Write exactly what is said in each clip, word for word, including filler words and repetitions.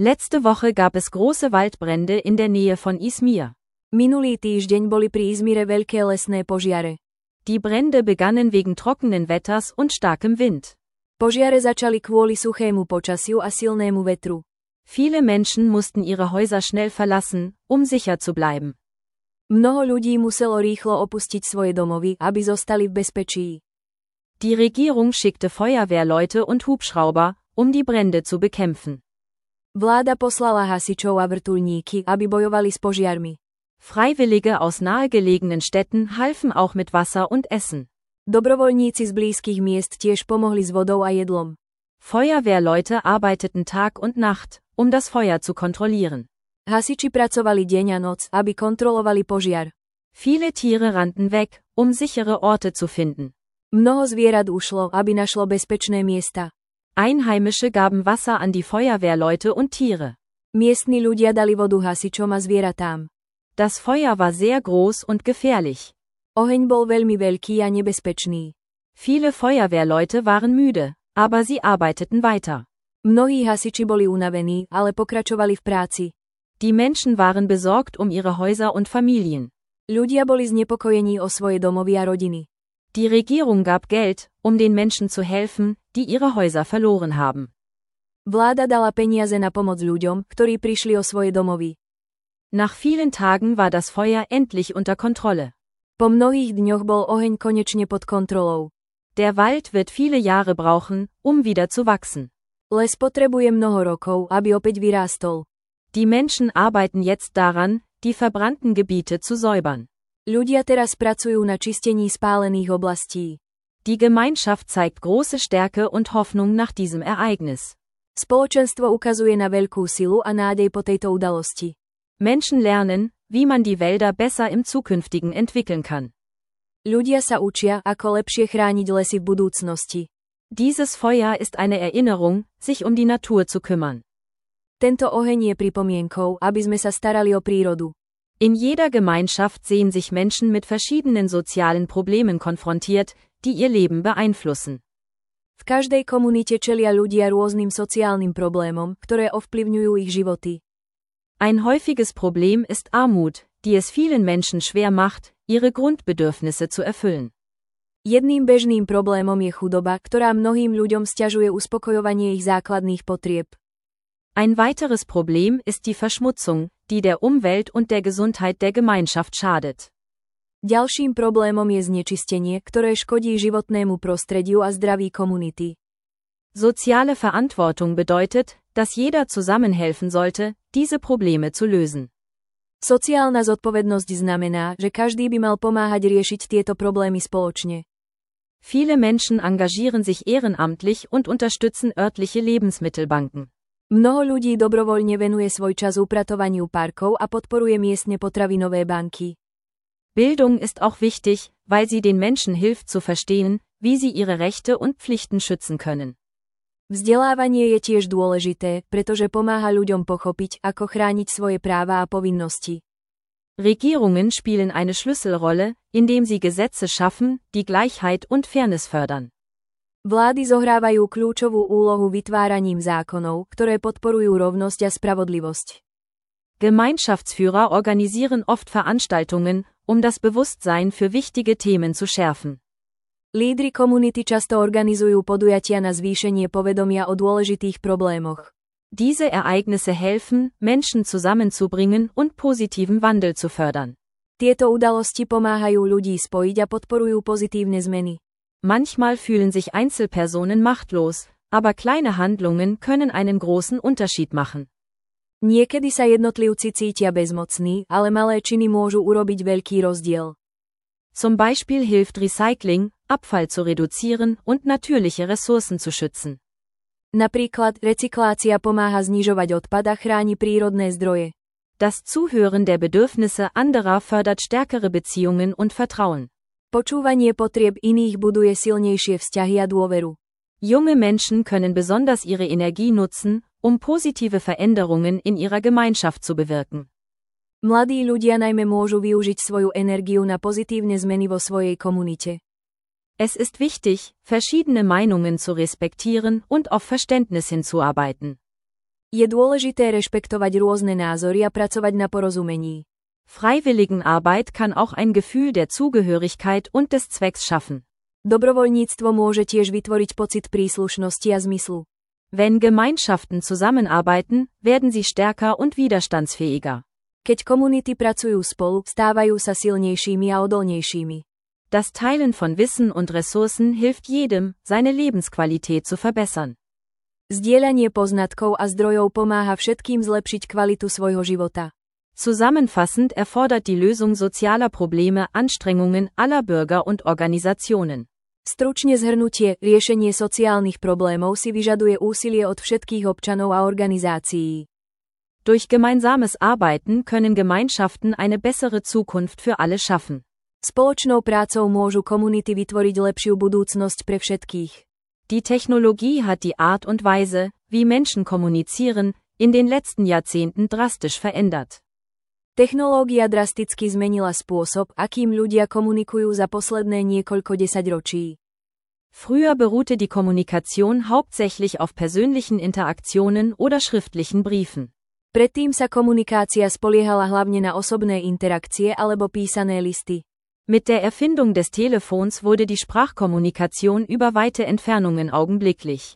Letzte Woche gab es große Waldbrände in der Nähe von Izmir. Minulý týždeň boli pri Izmire veľké lesné požiare. Die Brände begannen wegen trockenen Wetters und starkem Wind. Požiare začali kvôli suchému počasiu a silnému vetru. Viele Menschen mussten ihre Häuser schnell verlassen, um sicher zu bleiben. Mnoho ľudí muselo rýchlo opustiť svoje domovy, aby zostali v bezpečí. Die Regierung schickte Feuerwehrleute und Hubschrauber, um die Brände zu bekämpfen. Vláda poslala hasičov a vrtuľníky, aby bojovali s požiarmi. Freiwillige aus nahegelegenen Städten halfen auch mit Wasser und Essen. Dobrovoľníci z blízkych miest tiež pomohli s vodou a jedlom. Feuerwehrleute arbeiteten Tag und Nacht, um das Feuer zu kontrollieren. Hasiči pracovali deň a noc, aby kontrolovali požiar. Viele Tiere rannten weg, um sichere Orte zu finden. Mnoho zvierat ušlo, aby našlo bezpečné miesta. Einheimische gaben Wasser an die Feuerwehrleute und Tiere. Miestni ľudia dali vodu hasičom a zvieratám. Das Feuer war sehr groß und gefährlich. Oheň bol veľmi veľký a nebezpečný. Viele Feuerwehrleute waren müde, aber sie arbeiteten weiter. Mnohí hasiči boli unavení, ale pokračovali v práci. Die Menschen waren besorgt um ihre Häuser und Familien. Ľudia boli znepokojení o svoje domovy a rodiny. Die Regierung gab Geld, um den Menschen zu helfen, die ihre Häuser verloren haben. Vláda dala peniaze na pomoc ľuďom, ktorí prišli o svoje domovy. Nach vielen Tagen war das Feuer endlich unter Kontrolle. Po mnohých dňoch bol oheň konečne pod kontrolou. Der Wald wird viele Jahre brauchen, um wieder zu wachsen. Les potrebuje mnoho rokov, aby opäť vyrástol. Die Menschen arbeiten jetzt daran, die verbrannten Gebiete zu säubern. Ľudia teraz pracujú na čistení spálených oblastí. Die Gemeinschaft zeigt große Stärke und Hoffnung nach diesem Ereignis. Spoločenstvo ukazuje na veľkú silu a nádej po tejto udalosti. Menschen lernen, wie man die Wälder besser im Zukünftigen entwickeln kann. Ľudia sa učia, ako lepšie chrániť lesy v budúcnosti. Dieses Feuer ist eine Erinnerung, sich um die Natur zu kümmern. Tento oheň je pripomienkou, aby sme sa starali o prírodu. In jeder Gemeinschaft sehen sich Menschen mit verschiedenen sozialen Problemen konfrontiert, die ihr Leben beeinflussen. V každej komunite čelia ľudia rôznym sociálnym problémom, ktoré ovplyvňujú ich životy. Ein häufiges Problem ist Armut, die es vielen Menschen schwer macht, ihre Grundbedürfnisse zu erfüllen. Jedným bežným problémom je chudoba, ktorá mnohým ľuďom sťažuje uspokojovanie ich základných potrieb. Ein weiteres Problem ist die Verschmutzung, die der Umwelt und der Gesundheit der Gemeinschaft schadet. Ďalším problémom je znečistenie, ktoré škodí životnému prostrediu a zdraví komunity. Soziale Verantwortung bedeutet, dass jeder zusammenhelfen sollte, diese Probleme zu lösen. Sociálna zodpovednosť znamená, že každý by mal pomáhať riešiť tieto problémy spoločne. Viele Menschen engagieren sich ehrenamtlich und unterstützen örtliche Lebensmittelbanken. Mnoho ľudí dobrovoľne venuje svoj čas upratovaniu parkov a podporuje miestne potravinové banky. Bildung ist auch wichtig, weil sie den Menschen hilft zu verstehen, wie sie ihre Rechte und Pflichten schützen können. Vzdelávanie je tiež dôležité, pretože pomáha ľuďom pochopiť, ako chrániť svoje práva a povinnosti. Regierungen spielen eine Schlüsselrolle, indem sie Gesetze schaffen, die Gleichheit und Fairness fördern. Vlády zohrávajú kľúčovú úlohu vytváraním zákonov, ktoré podporujú rovnosť a spravodlivosť. Gemeinschaftsführer organisieren oft Veranstaltungen, um das Bewusstsein für wichtige Themen zu schärfen. Lídri komunity často organizujú podujatia na zvýšenie povedomia o dôležitých problémoch. Diese Ereignisse helfen, Menschen zusammenzubringen und positiven Wandel zu fördern. Tieto udalosti pomáhajú ľudí spojiť a podporujú pozitívne zmeny. Manchmal fühlen sich Einzelpersonen machtlos, aber kleine Handlungen können einen großen Unterschied machen. Niekedy sa jednotlivci cítia bezmocní, ale malé činy môžu urobiť veľký rozdiel. Zum Beispiel hilft Recycling, Abfall zu reduzieren und natürliche Ressourcen zu schützen. Napríklad, recyklácia pomáha znižovať odpad a chráni prírodné zdroje. Das Zuhören der Bedürfnisse anderer fördert stärkere Beziehungen und Vertrauen. Počúvanie potrieb iných buduje silnejšie vzťahy a dôveru. Junge Menschen können besonders ihre Energie nutzen, um positive Veränderungen in ihrer Gemeinschaft zu bewirken. Mladí ľudia najmä môžu využiť svoju energiu na pozitívne zmeny vo svojej komunite. Es ist wichtig, verschiedene Meinungen zu respektieren und auf Verständnis hinzuarbeiten. Je dôležité rešpektovať rôzne názory a pracovať na porozumení. Freiwilligenarbeit kann auch ein Gefühl der Zugehörigkeit und des Zwecks schaffen. Dobrovoľníctvo môže tiež vytvoriť pocit príslušnosti a zmyslu. Wenn Gemeinschaften zusammenarbeiten, werden sie stärker und widerstandsfähiger. Keď komunity pracujú spolu, stávajú sa silnejšími a odolnejšími. Das Teilen von Wissen und Ressourcen hilft jedem, seine Lebensqualität zu verbessern. Zdieľanie poznatkov a zdrojov pomáha všetkým zlepšiť kvalitu svojho života. Zusammenfassend erfordert die Lösung sozialer Probleme Anstrengungen aller Bürger und Organisationen. Stručne zhrnutie, riešenie sociálnych problémov si vyžaduje úsilie od všetkých občanov a organizácií. Durch gemeinsames Arbeiten können Gemeinschaften eine bessere Zukunft für alle schaffen. Spoločnou prácou môžu komunity vytvoriť lepšiu budúcnosť pre všetkých. Die Technologie hat die Art und Weise, wie Menschen kommunizieren, in den letzten Jahrzehnten drastisch verändert. Technológia drasticky zmenila spôsob, akým ľudia komunikujú za posledné niekoľko desaťročí. Früher beruhte die Kommunikation hauptsächlich auf persönlichen Interaktionen oder schriftlichen Briefen. Predtým sa komunikácia spoliehala hlavne na osobné interakcie alebo písané listy. Mit der Erfindung des Telefons wurde die Sprachkommunikation über weite Entfernungen augenblicklich.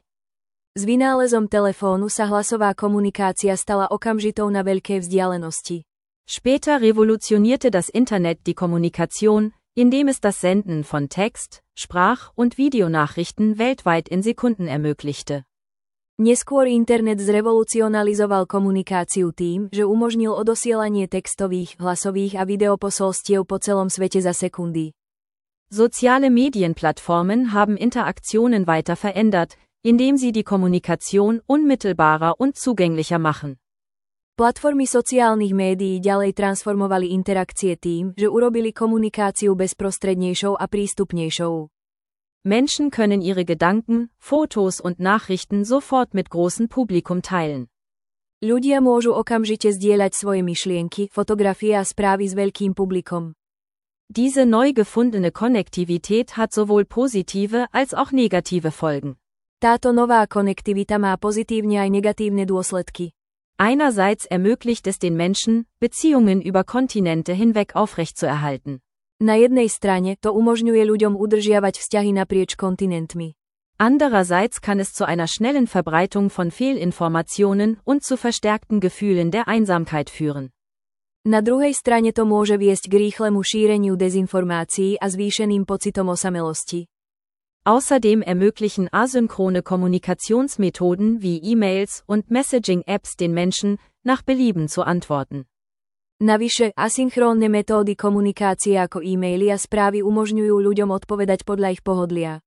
S vynálezom telefónu sa hlasová komunikácia stala okamžitou na veľké vzdialenosti. Später revolutionierte das Internet die Kommunikation, indem es das Senden von Text, Sprach- und Videonachrichten weltweit in Sekunden ermöglichte. Neskôr internet zrevolucionalizoval komunikáciu tým, že umožnil odosielanie textových, hlasových a videoposolstiev po celom svete za sekundy. Soziale Medienplattformen haben Interaktionen weiter verändert, indem sie die Kommunikation unmittelbarer und zugänglicher machen. Platformy sociálnych médií ďalej transformovali interakcie tým, že urobili komunikáciu bezprostrednejšou a prístupnejšou. Menschen können ihre Gedanken, Fotos und Nachrichten sofort mit großem Publikum teilen. Ľudia môžu okamžite zdieľať svoje myšlienky, fotografie a správy s veľkým publikom. Diese neu gefundene Konnektivität hat sowohl positive als auch negative Folgen. Táto nová konektivita má pozitívne aj negatívne dôsledky. Einerseits ermöglicht es den Menschen, Beziehungen über Kontinente hinweg aufrechtzuerhalten. Na jednej strane to umožňuje ľuďom udržiavať vzťahy naprieč kontinentmi. Andererseits kann es zu einer schnellen Verbreitung von Fehlinformationen und zu verstärkten Gefühlen der Einsamkeit führen. Na druhej strane to môže viesť k rýchlemu šíreniu dezinformácií a zvýšeným pocitom osamelosti. Außerdem ermöglichen asynchrone Kommunikationsmethoden wie E-Mails und Messaging-Apps den Menschen, nach Belieben zu antworten. Navyše, asynchrónne metódy komunikácie ako e-maily a správy umožňujú ľuďom odpovedať podľa ich pohodlia.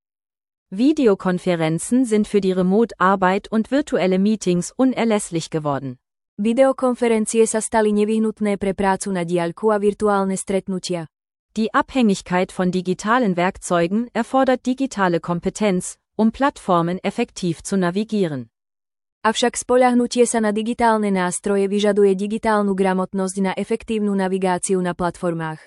Videokonferenzen sind für die Remote-Arbeit und virtuelle Meetings unerlässlich geworden. Videokonferencie sa stali nevyhnutné pre prácu na diaľku a virtuálne stretnutia. Die Abhängigkeit von digitalen Werkzeugen erfordert digitale Kompetenz, um Plattformen effektiv zu navigieren. Avšak spoľahnutie sa na digitálne nástroje vyžaduje digitálnu gramotnosť na efektívnu navigáciu na platformách.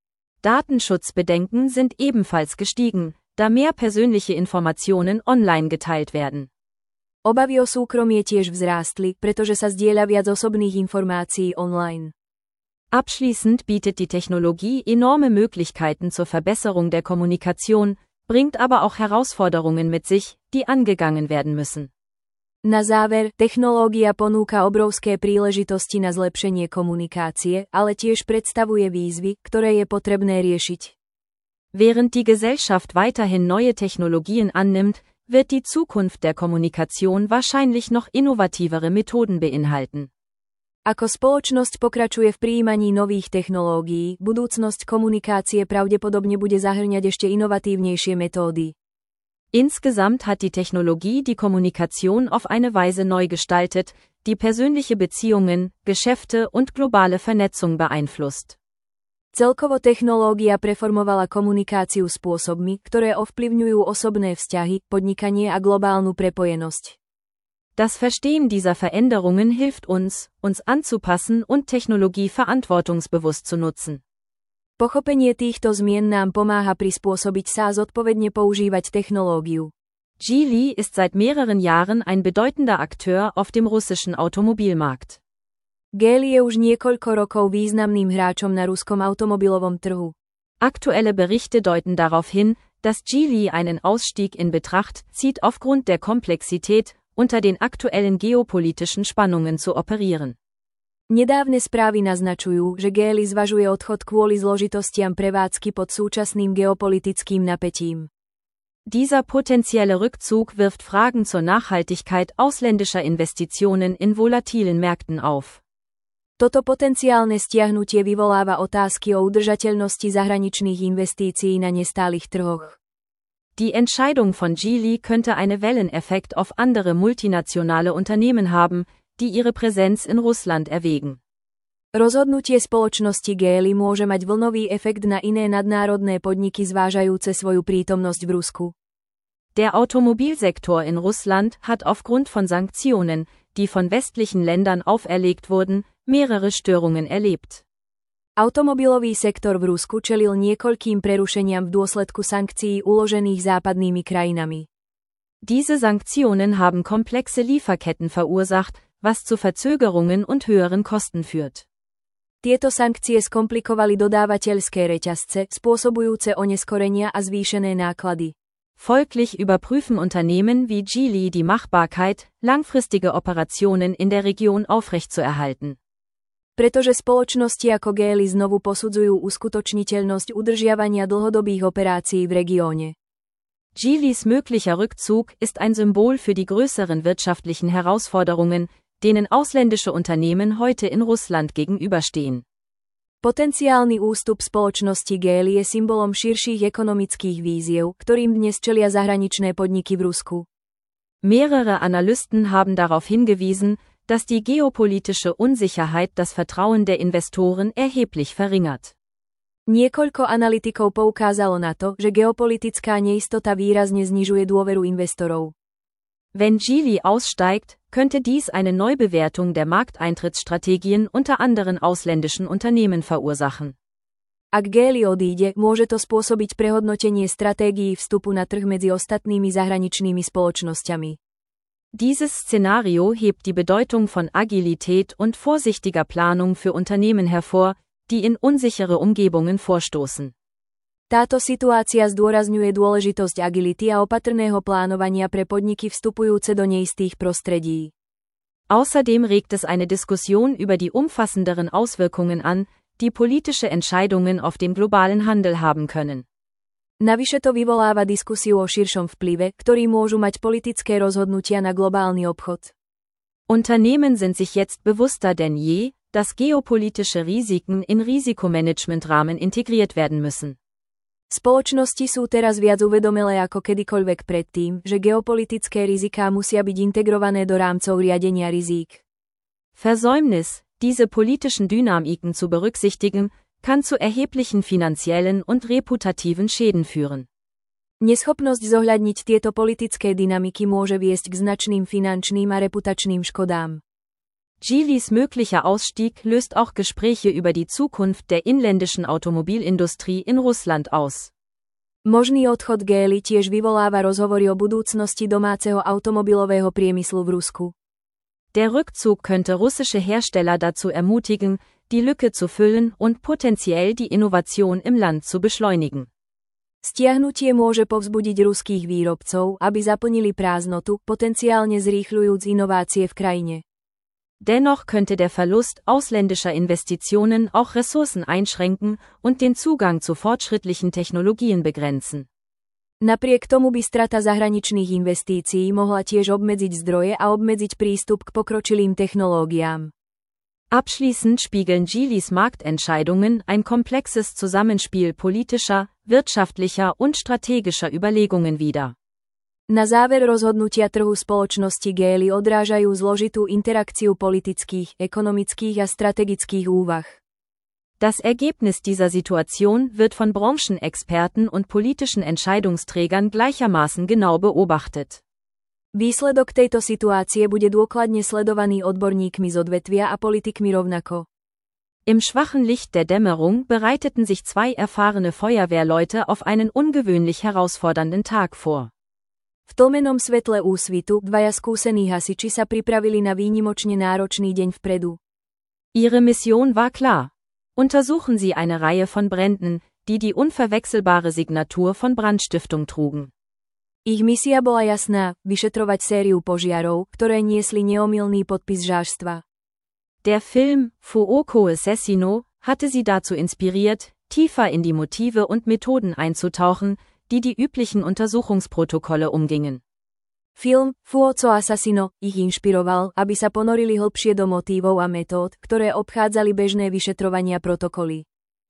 Datenschutzbedenken sind ebenfalls gestiegen, da mehr persönliche Informationen online geteilt werden. Obavy o súkromie tiež vzrástli, pretože sa zdieľa viac osobných informácií online. Abschließend bietet die Technologie enorme Möglichkeiten zur Verbesserung der Kommunikation, bringt aber auch Herausforderungen mit sich, die angegangen werden müssen. Na záver, technológia ponúka obrovské príležitosti na zlepšenie komunikácie, ale tiež predstavuje výzvy, ktoré je potrebné riešiť. Während die Gesellschaft weiterhin neue Technologien annimmt, wird die Zukunft der Kommunikation wahrscheinlich noch innovativere Methoden beinhalten. Ako spoločnosť pokračuje v prijímaní nových technológií, budúcnosť komunikácie pravdepodobne bude zahŕňať ešte inovatívnejšie metódy. Insgesamt hat die Technologie die Kommunikation auf eine Weise neu gestaltet, die persönliche Beziehungen, Geschäfte und globale Vernetzung beeinflusst. Celkovo technológia preformovala komunikáciu spôsobmi, ktoré ovplyvňujú osobné vzťahy, podnikanie a globálnu prepojenosť. Das Verstehen dieser Veränderungen hilft uns, uns anzupassen und Technologie verantwortungsbewusst zu nutzen. Pochopenie týchto zmien nám pomáha prispôsobiť sa a zodpovedne používať technológiu. Geely ist seit mehreren Jahren ein bedeutender Akteur auf dem russischen Automobilmarkt. Geely je už niekoľko rokov významným hráčom na ruskom automobilovom trhu. Aktuelle Berichte deuten darauf hin, dass Geely einen Ausstieg in Betracht zieht aufgrund der Komplexität, unter den aktuellen geopolitischen Spannungen zu operieren. Nedávne správy naznačujú, že Geely zvažuje odchod kvôli zložitostiam prevádzky pod súčasným geopolitickým napätím. Dieser potenzielle Rückzug wirft Fragen zur Nachhaltigkeit ausländischer Investitionen in volatilen Märkten auf. Toto potenciálne stiahnutie vyvoláva otázky o udržateľnosti zahraničných investícií na nestálych trhoch. Die Entscheidung von Geely könnte einen Welleneffekt auf andere multinationale Unternehmen haben, die ihre Präsenz in Russland erwägen. Rozhodnutie spoločnosti Geely môže mať vlnový efekt na iné nadnárodné podniky zvážajúce svoju prítomnosť v Rusku. Der Automobilsektor in Russland hat aufgrund von Sanktionen, die von westlichen Ländern auferlegt wurden, mehrere Störungen erlebt. Automobilový sektor v Rusku čelil niekoľkým prerušeniam v dôsledku sankcií uložených západnými krajinami. Diese Sanktionen haben komplexe Lieferketten verursacht, was zu Verzögerungen und höheren Kosten führt. Tieto sankcie skomplikovali dodávateľské reťazce, spôsobujúce oneskorenia a zvýšené náklady. Folglich überprüfen Unternehmen wie Geely die Machbarkeit, langfristige Operationen in der Region aufrechtzuerhalten. Pretože spoločnosti ako Geely znovu posudzujú uskutočniteľnosť udržiavania dlhodobých operácií v regióne. Geelys möglicher Rückzug ist ein Symbol für die größeren wirtschaftlichen Herausforderungen, denen ausländische Unternehmen heute in Russland gegenüberstehen. Potenciálny ústup spoločnosti Geely je symbolom širších ekonomických víziev, ktorým dnes čelia zahraničné podniky v Rusku. Mehrere Analysten haben darauf hingewiesen, dass die geopolitische Unsicherheit das Vertrauen der Investoren erheblich verringert. Niekoľko analytikov poukázalo na to, že geopolitická neistota výrazne znižuje dôveru investorov. Wenn Geely aussteigt, könnte dies eine Neubewertung der Markteintrittsstrategien unter anderen ausländischen Unternehmen verursachen. Ak Geely odíde, môže to spôsobiť prehodnotenie stratégií vstupu na trh medzi ostatnými zahraničnými spoločnosťami. Dieses Szenario hebt die Bedeutung von Agilität und vorsichtiger Planung für Unternehmen hervor, die in unsichere Umgebungen vorstoßen. Táto situácia zdôrazňuje dôležitosť agility a opatrného plánovania pre podniky vstupujúce do neistých prostredí. Außerdem regt es eine Diskussion über die umfassenderen Auswirkungen an, die politische Entscheidungen auf den globalen Handel haben können. Navyše to vyvoláva diskusiu o širšom vplyve, ktorý môžu mať politické rozhodnutia na globálny obchod. Unternehmen sind sich jetzt bewusster denn je, dass geopolitische Risiken in Risikomanagementrahmen integriert werden müssen. Spoločnosti sú teraz viac uvedomelé ako kedykoľvek predtým, že geopolitické riziká musia byť integrované do rámcov riadenia rizík. Versäumnis, diese politischen Dynamiken zu berücksichtigen, kann zu erheblichen finanziellen und reputativen Schäden führen. Neschopnosť zohľadniť tieto politické dynamiky môže viesť k značným finančným a reputačným škodám. Geelys möglicher Ausstieg löst auch Gespräche über die Zukunft der inländischen Automobilindustrie in Russland aus. Možný odchod Geely tiež vyvoláva rozhovory o budúcnosti domáceho automobilového priemyslu v Rusku. Der Rückzug könnte russische Hersteller dazu ermutigen, die Lücke zu füllen und potenziell die Innovation im Land zu beschleunigen. Stiahnutie môže povzbudiť ruských výrobcov, aby zaplnili prázdnotu, potenciálne zrýchľujúc inovácie v krajine. Dennoch könnte der Verlust ausländischer Investitionen auch Ressourcen einschränken und den Zugang zu fortschrittlichen Technologien begrenzen. Napriek tomu by strata zahraničných investícií mohla tiež obmedziť zdroje a obmedziť prístup k pokročilým technológiám. Abschließend spiegeln Geelys Marktentscheidungen ein komplexes Zusammenspiel politischer, wirtschaftlicher und strategischer Überlegungen wider. Na záver rozhodnutia trhu spoločnosti Geely odrážajú zložitú interakciu politických, ekonomických a strategických úvah. Das Ergebnis dieser Situation wird von Branchenexperten und politischen Entscheidungsträgern gleichermaßen genau beobachtet. Výsledok tejto situácie bude dôkladne sledovaný odborníkmi z odvetvia a politikmi rovnako. Im schwachen Licht der Dämmerung bereiteten sich zwei erfahrene Feuerwehrleute auf einen ungewöhnlich herausfordernden Tag vor. V tlmenom svetle úsvitu dvaja skúsení hasiči sa pripravili na výnimočne náročný deň vpredu. Ihre Mission war klar. Untersuchen Sie eine Reihe von Bränden, die die unverwechselbare Signatur von Brandstiftung trugen. Ich misia bola jasná, vyšetrovať sériu požiarov, ktoré niesli neomylný podpis žážstva. Der Film Fuoco Assassino hatte sie dazu inspiriert, tiefer in die Motive und Methoden einzutauchen, die die üblichen Untersuchungsprotokolle umgingen. Film Fuoco Assassino ich inšpiroval, aby sa ponorili hlbšie do motívov a metód, ktoré obchádzali bežné vyšetrovania protokoly.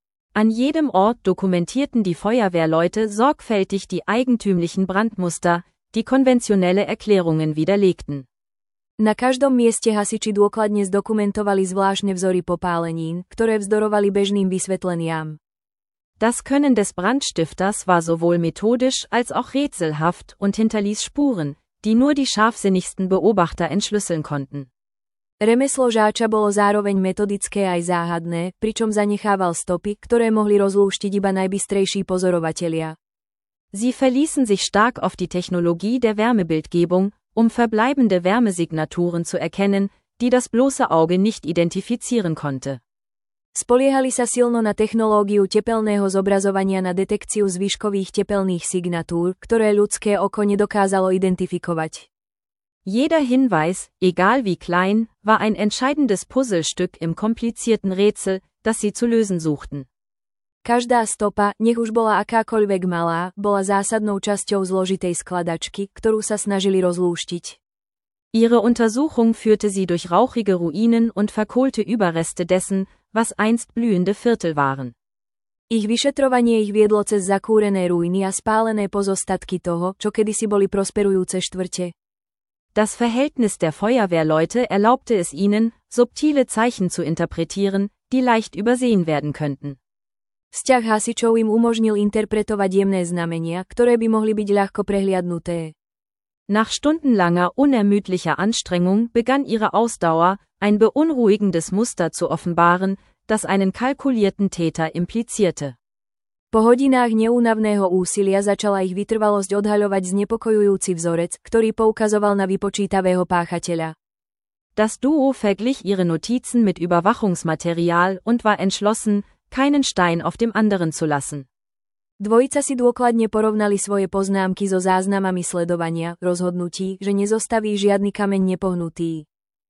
An jedem Ort dokumentierten die Feuerwehrleute sorgfältig die eigentümlichen Brandmuster, die konventionelle Erklärungen widerlegten. Na každom mieste hasiči dôkladne zdokumentovali zvláštne vzory popálenín, ktoré vzdorovali bežným vysvetleniam. Das Können des Brandstifters war sowohl methodisch als auch rätselhaft und hinterließ Spuren, die nur die scharfsinnigsten Beobachter entschlüsseln konnten. Remeslo žáča bolo zároveň metodické aj záhadné, pričom zanechával stopy, ktoré mohli rozlúštiť iba najbystrejší pozorovatelia. Sie verließen sich stark auf die Technologie der Wärmebildgebung, um verbleibende Wärmesignaturen zu erkennen, die das bloße Auge nicht identifizieren konnte. Spoliehali sa silno na technológiu tepelného zobrazovania na detekciu zvyškových tepelných signatúr, ktoré ľudské oko nedokázalo identifikovať. Jeder Hinweis, egal wie klein, war ein entscheidendes Puzzlestück im komplizierten Rätsel, das sie zu lösen suchten. Každá stopa, nech už bola akákoľvek malá, bola zásadnou časťou zložitej skladačky, ktorú sa snažili rozlúštiť. Ihre Untersuchung führte sie durch rauchige Ruinen und verkohlte Überreste dessen, was einst blühende Viertel waren. Ich vyšetrovanie ich viedlo cez zakúrené ruiny a spálené pozostatky toho, čo kedysi boli prosperujúce štvrte. Das Verhältnis der Feuerwehrleute erlaubte es ihnen, subtile Zeichen zu interpretieren, die leicht übersehen werden könnten. Vzťah hasičov im umožnil interpretovať jemné znamenia, ktoré by mohli byť ľahko prehliadnuté. Nach stundenlanger unermüdlicher Anstrengung begann ihre Ausdauer, ein beunruhigendes Muster zu offenbaren, das einen kalkulierten Täter implizierte. Po hodinách neúnavného úsilia začala ich vytrvalosť odhaľovať znepokojujúci vzorec, ktorý poukazoval na vypočítavého páchateľa. Das Duo verglich ihre Notizen mit Überwachungsmaterial und war entschlossen, keinen Stein auf dem anderen zu lassen. Dvojica si dôkladne porovnali svoje poznámky so záznamami sledovania, rozhodnutí, že nezostaví žiadny kameň nepohnutý.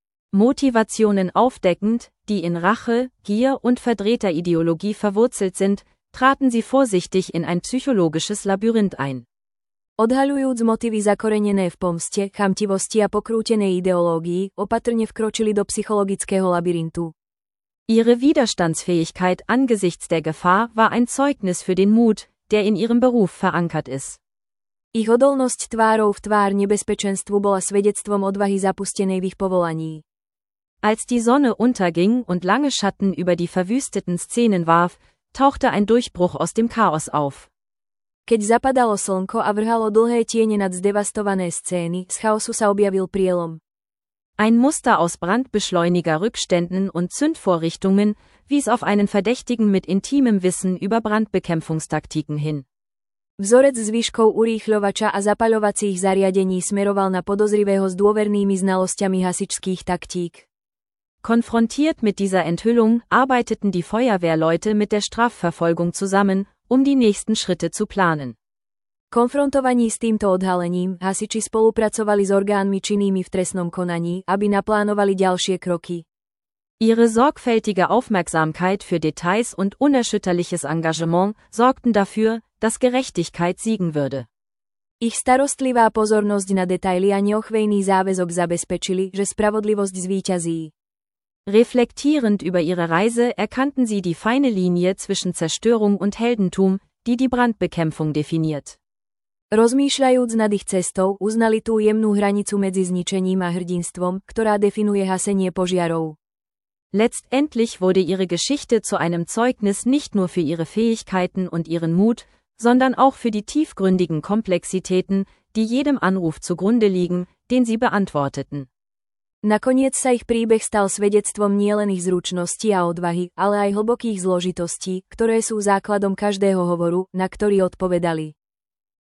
Motivationen aufdeckend, die in Rache, Gier und verdrehter Ideologie verwurzelt sind, traten sie vorsichtig in ein psychologisches Labyrinth ein. Odhaľujúc motívy zakorenené v pomste, chamtivosti a pokrútenej ideológii, opatrne vkročili do psychologického labyrintu. Ihre Widerstandsfähigkeit angesichts der Gefahr war ein Zeugnis für den Mut, der in ihrem Beruf verankert ist. Ich odolnosť tvárou v tvár nebezpečenstvu bola svedectvom odvahy zapustenej v ich povolaní. Als die Sonne unterging und lange Schatten über die verwüsteten Szenen warf, tauchte ein Durchbruch aus dem Chaos auf. Keď zapadalo slnko a vrhalo dlhé tiene nad zdevastované scény, z chaosu sa objavil prielom. Ein Muster aus Brandbeschleuniger Rückständen und Zündvorrichtungen wies auf einen Verdächtigen mit intimem Wissen über Brandbekämpfungstaktiken hin. Vzorec zvyškov urýchľovača a zapaľovacích zariadení smeroval na podozrivého s dôvernými znalosťami hasičských taktík. Konfrontiert mit dieser Enthüllung arbeiteten die Feuerwehrleute mit der Strafverfolgung zusammen, um die nächsten Schritte zu planen. Konfrontovaní s týmto odhalením, hasiči spolupracovali s orgánmi činnými v trestnom konaní, aby naplánovali ďalšie kroky. Ihre sorgfältige Aufmerksamkeit für Details und unerschütterliches Engagement sorgten dafür, dass Gerechtigkeit siegen würde. Ich starostlivá pozornosť na detaily a neochvejný záväzok zabezpečili, že spravodlivosť zvíťazí. Reflektierend über ihre Reise erkannten sie die feine Linie zwischen Zerstörung und Heldentum, die die Brandbekämpfung definiert. Rozmýšľajúc nad ich cestou, uznali tú jemnú hranicu medzi zničením a hrdinstvom, ktorá definuje hasenie požiarov. Letztendlich wurde ihre Geschichte zu einem Zeugnis nicht nur für ihre Fähigkeiten und ihren Mut, sondern auch für die tiefgründigen Komplexitäten, die jedem Anruf zugrunde liegen, den sie beantworteten. Nakoniec sa ich príbeh stal svedectvom nielen ich zručnosti a odvahy, ale aj hlbokých zložitostí, ktoré sú základom každého hovoru, na ktorý odpovedali.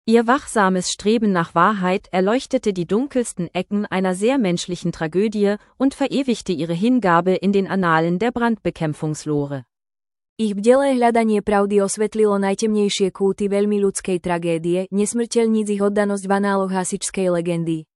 Ihr wachsames Streben nach Wahrheit erleuchtete die dunkelsten Ecken einer sehr menschlichen Tragödie und verewigte ihre Hingabe in den Annalen der Brandbekämpfungslore. Ich bdelé hľadanie pravdy osvetlilo najtemnejšie kúty veľmi ľudskej tragédie, nesmrteľníc ich oddanosť v análoch hasičskej legendy.